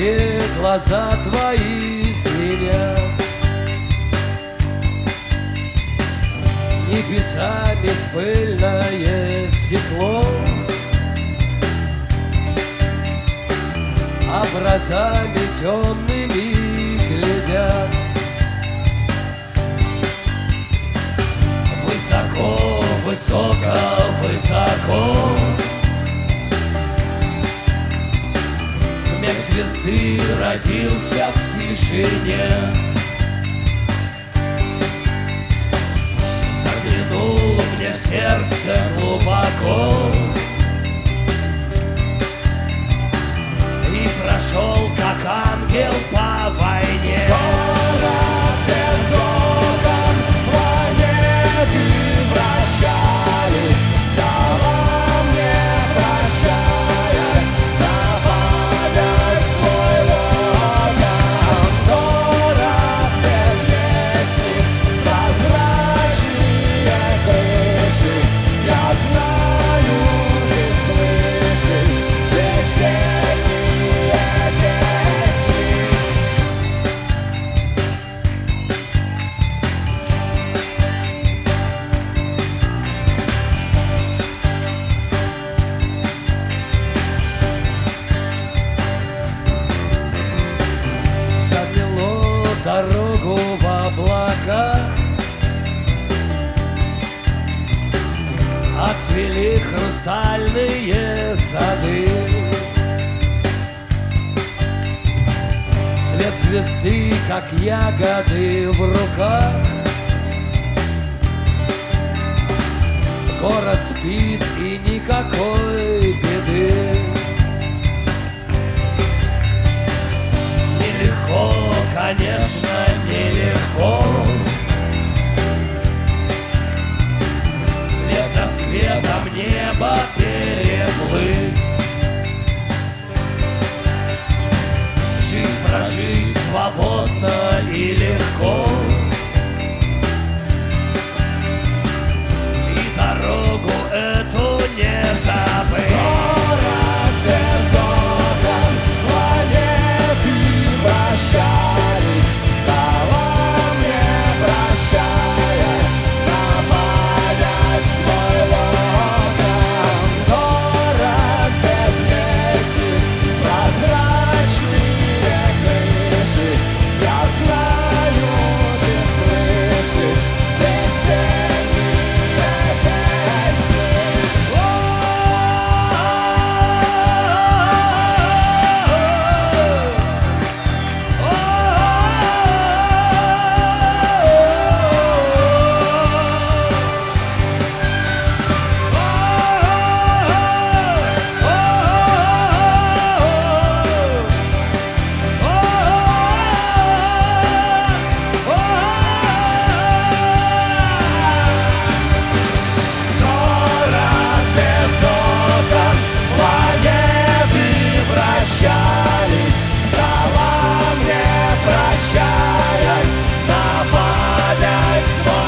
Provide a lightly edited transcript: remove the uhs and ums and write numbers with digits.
где глаза твои звенят, небесами в пыльное стекло, образами темными глядят. Высоко, высоко, высоко смех звезды родился в тишине. Заглянул мне в сердце глубоко и прошел, как ангел по войне. Город без окон, планеты вращались, дала мне прощаясь, нападать свой логан. Город без лестниц, прозрачные крыши, я знаю, ты слышишь весенние песни. Замело дорогу в облаках, отцвели хрустальные сады. Свет звезды, как ягоды в руках. Город спит и никакой беды. Нелегко, конечно, нелегко свет за светом неба переплыть, жизнь прожить свободно и легко, и дорогу эту не забыть. Город без окон, планеты вращались, дала мне прощаясь, нападать свой логан. Город без лестниц, прозрачные крыши, я знаю, ты слышишь весенние песни. Город без окон, планеты вращались, дала мне прощаясь, нападать свой